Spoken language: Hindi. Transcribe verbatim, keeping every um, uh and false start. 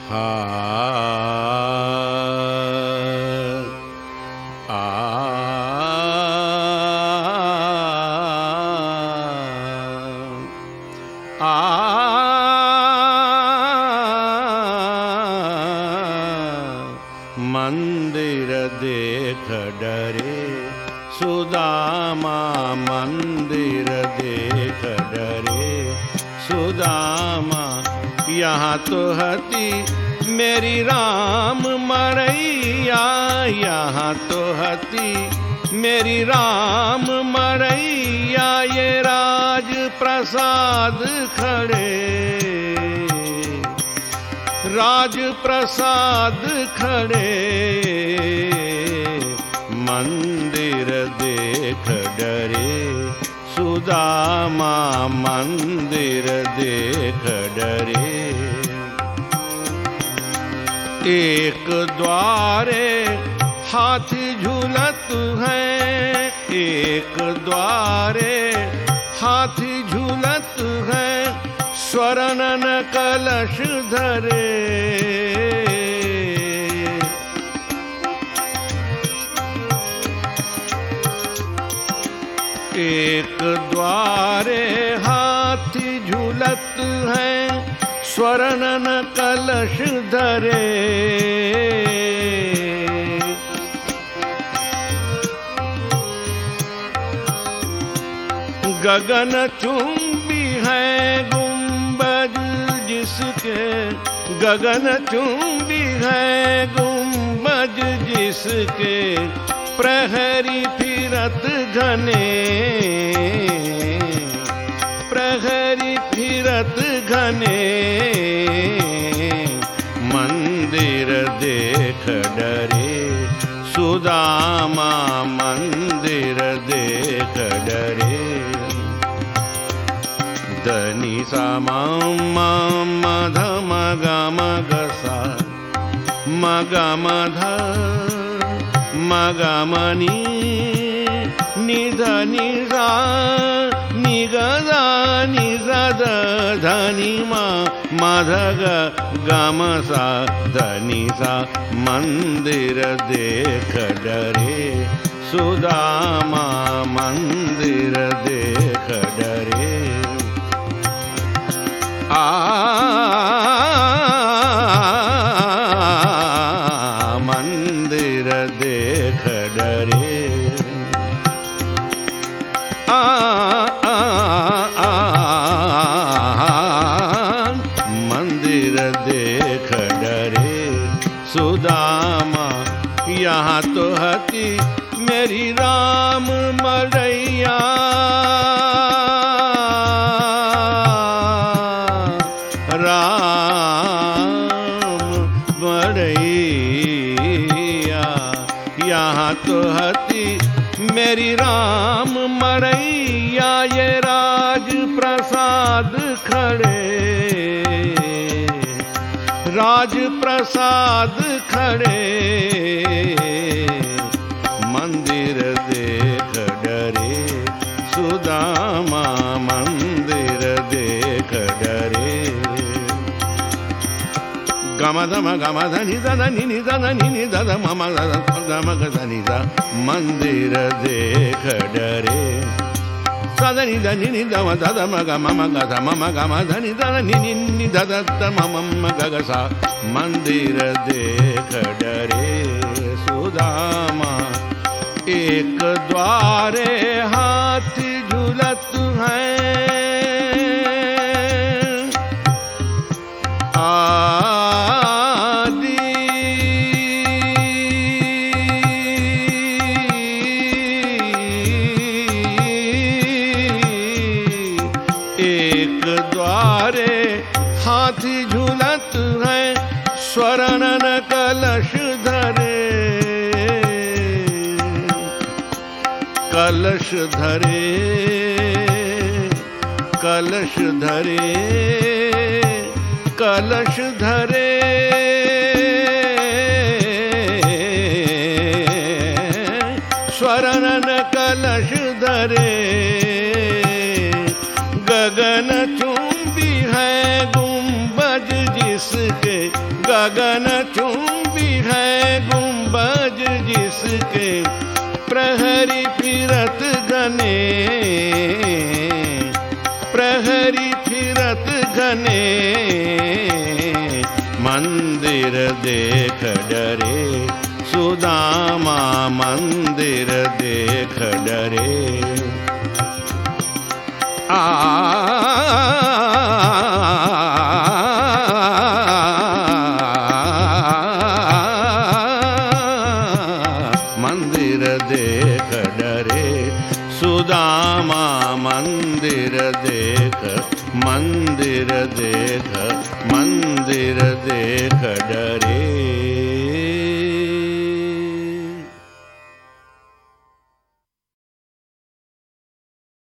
हा आ आ मंदिर देख डरे सुदामा, मंदिर देख डरे सुदामा। यहाँ तो हती मेरी राम मरैया, यहाँ तो हती मेरी राम मरैया। ये राज प्रसाद खड़े, राज प्रसाद खड़े। मंदिर देख डरे सुदामा, मंदिर देख डरे। एक द्वारे हाथी झूलत है, एक द्वारे हाथी झूलत है। स्वर्णन कलश धरे, एक द्वारे हाथी झूलत है। स्वर्णन कलश धरे, गगन चुंबी है गुंबज जिसके, गगन चुंबी है गुंबज जिसके। प्रहरी फिरत घने, प्रहरी फिरत घने। मंदिर देख डरे सुदामा, मंदिर देख डरे। धनी सा म ध म ग म ग सा म ग म ध म ग म नि नि ध नि सा नि ग ध नि स ध ध नि म म ध ग ग म सा ध नि सा। मंदिर देख डरे सुदामा, मंदिर देख डरे। आ मंदिर देख डरे। आ आ आ मंदिर देख डरे सुदामा। यहाँ तो हती मेरी राम मरैया, राम मरैया। यहाँ तो हती मेरी राम मरैया। ये राज प्रसाद खड़े, राज प्रसाद खड़े। मंदिर देख डरे सुदामा, मंदिर देख डरे। गम धम गम धनि ध नि नि ध नि नि ध ध म म गम ग धनि ध। मंदिर देख डरे सदनि ध नि नि ध म ध ध म ग म म ग ध म म ग म ध नि ध नि नि नि ध ध ध म म म ग ग सा। मंदिर देख डरे सुदामा। एक द्वारे हाथी झूलत है, आदि एक द्वारे हाथी झूलत है। स्वर्णन कलश धरे, कलश धरे, कलश धरे, कलश धरे। स्वर्णन कलश धरे। गगन चुंबी है गुंबज जिसके, गगन चुंबी है गुंबज जिसके, प्रहरी फिरत घने, प्रहरी फिरत घने, मंदिर देख डरे सुदामा, मंदिर देख डरे। आ मंदिर देख डरे सुदामा, मंदिर देख, मंदिर देख, मंदिर देख डरे।